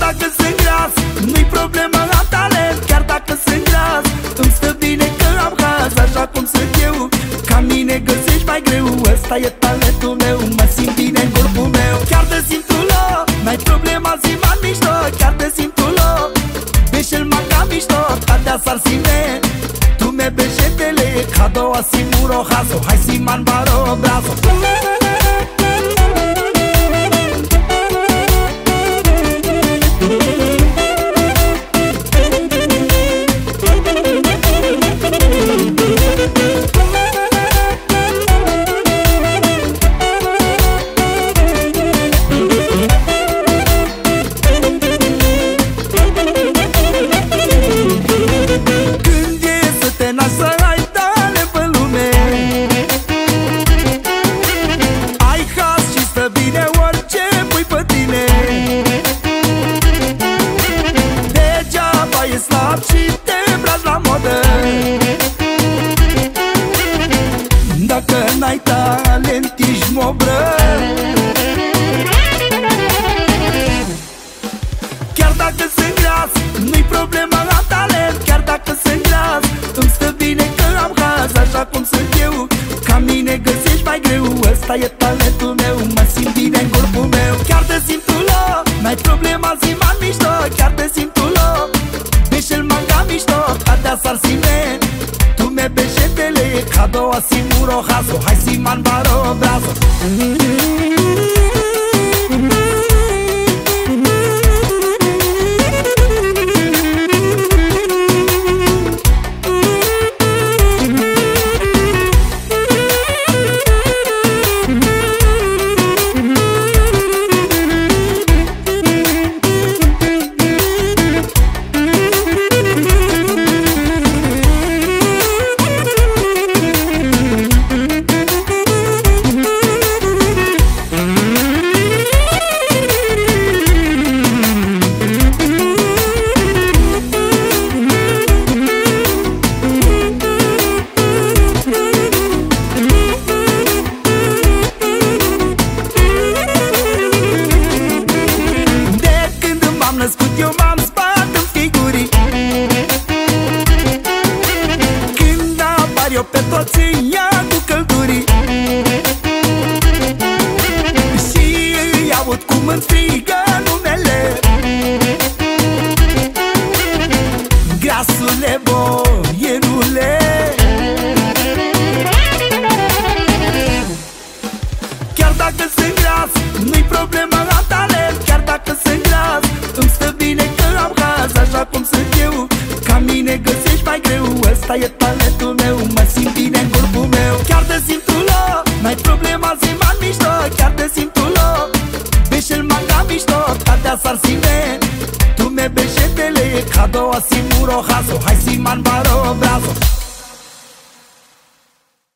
dacă sunt gras, nu-i problemă, am talent. Chiar dacă sunt gras, îmi stă bine că am haz. Așa cum sunt eu, ca mine găsești mai greu. Ăsta e talentul meu, mă simt bine în corpul meu. Chiar te simt tu loc, n-ai problema, zi m-am mișto. Chiar te simt tu loc, beșel m-am ca mișto. Tadea s-ar sine, tu me beșetele. Cadou assim muro raso, hai si man baro brazo. Slab și te îmbraci la modă. Dacă n-ai talent, ești mobră. Chiar dacă sunt gras, nu-i problemă, am talent. Chiar dacă sunt gras, îmi stă bine că am haz. Așa cum sunt eu, ca mine găsești mai greu. Ăsta e talentul meu, mă simt bine în corpul meu. Chiar te simt tu loc, n-ai problema, zi m-am mișto. Chiar te simt tu loc, beșel m-am ca mișto. Tadea s-ar sine, tu me beșetele. Cadou assim muro raso, hai si man baro brazo. Eu m-am spart în figuri. Când apar eu pe toți îi ia cu călduri. Și îi aud cum îmi strigă numele. Grasule, boierule. Chiar dacă sunt gras, nu-i problemă, am talent. Chiar dacă sunt gras, îmi stă bine că am haz. Așa cum sunt eu, ca mine găsești mai greu. Ăsta e talentul meu, mă simt bine în corpul meu. Chiar te simt tu loc, n-ai problema, zi m-am mișto. Chiar te simt tu loc, beșel m-am ca mișto. Tadea s-ar sine, tu me beșetele. Cadou assim muro raso, hai si man baro brazo.